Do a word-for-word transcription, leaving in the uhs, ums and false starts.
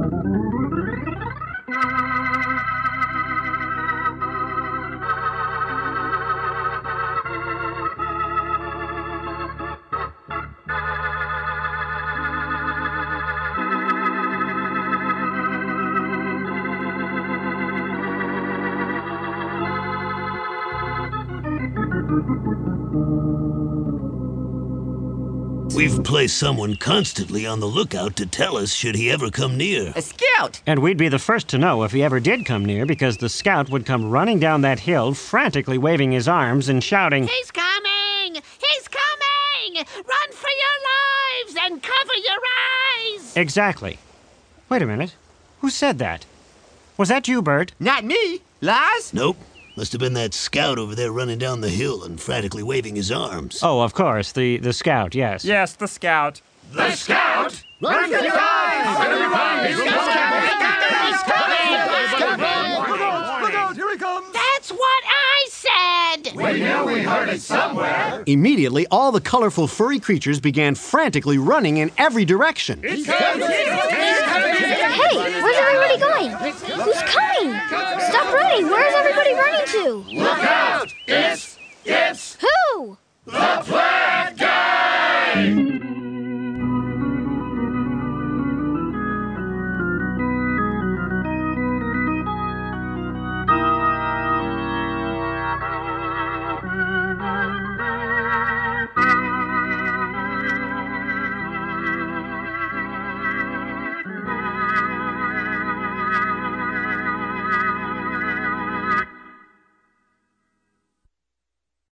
We've placed someone constantly on the lookout to tell us should he ever come near. A scout! And we'd be the first to know if he ever did come near, because the scout would come running down that hill, frantically waving his arms and shouting, "He's coming! He's coming! Run for your lives and cover your eyes!" Exactly. Wait a minute. Who said that? Was that you, Bert? Not me. Lars? Nope. Must have been that scout over there running down the hill and frantically waving his arms. Oh, of course, the, the scout, yes. Yes, the scout. The scout? Run for your eyes! Look out, here he comes! That's what I said! We knew we heard it somewhere. Immediately, all the colorful furry creatures began frantically running in every direction. He's coming! Hey, where's everybody going? Who's coming? Stop running! Where's everybody running to? Look out! It's, it's Who? the Plant Gang!